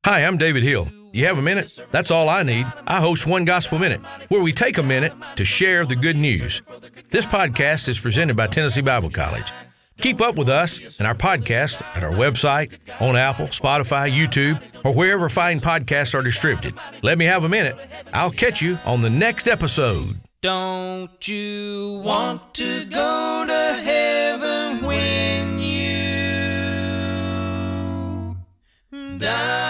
Hi, I'm David Hill. You have a minute? That's all I need. I host One Gospel Minute, where we take a minute to share the good news. This podcast is presented by Tennessee Bible College. Keep up with us and our podcast at our website, on Apple, Spotify, YouTube, or wherever fine podcasts are distributed. Let me have a minute. I'll catch you on the next episode. Don't you want to go to heaven when you die?